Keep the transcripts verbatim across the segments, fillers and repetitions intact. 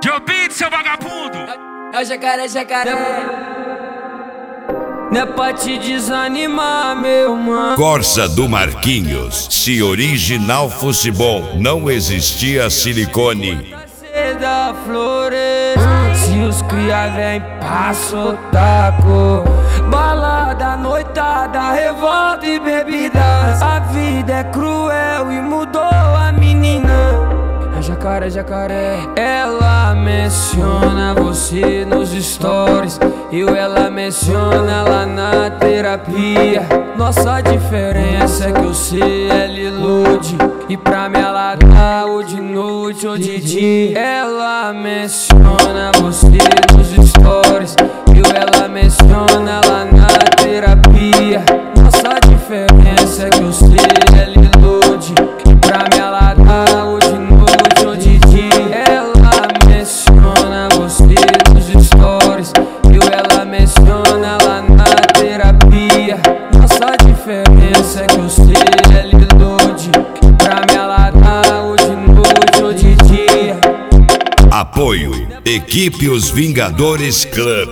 Joe Beat, seu vagabundo. É o jacaré, jacaré. Não é pra te desanimar, meu mano. Corsa do Marquinhos. Se original fosse bom, não existia silicone. Da flores, se os cria vem, passo taco. Balada, noitada, revolta e bebidas. A vida é cruel e mudou a menina. É jacaré, jacaré. Ela menciona você nos stories, eu ela menciona lá na terapia. Nossa diferença é que eu sei ela ilude, e pra mim ela dá ou de noite ou de dia. Ela menciona você nos stories, eu ela menciona lá na terapia. Nossa diferença é que eu sei ela ilude, e pra mim ela dá ou de noite ou de dia. Ela menciona você nos stories, eu ela menciona lá na terapia. Nossa diferença é que eu sei ela ilude, e pra mim ela dá ou de noite ou de dia. Apoio Equipe Os Vingadores Club.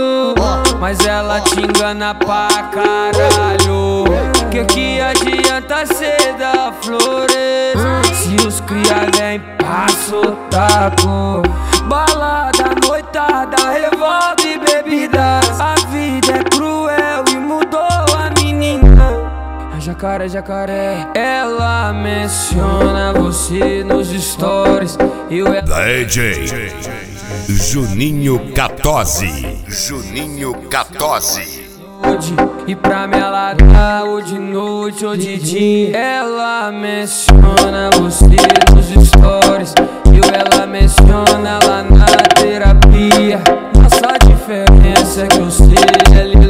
Mas ela te engana pra caralho. Que que adianta ser da flores, se os cria vem, passo taco. Balada, noitada, revolta e bebidas. A vida é cruel e mudou a menina. É jacaré, jacaré. Ela menciona você nos stories, eu ela... D J Juninho Catozzi. Juninho Catozzi. E pra mim ela dá ou de noite ou de dia. Ela menciona você nos stories, eu ela menciona lá na terapia. Nossa diferença é que eu sei ela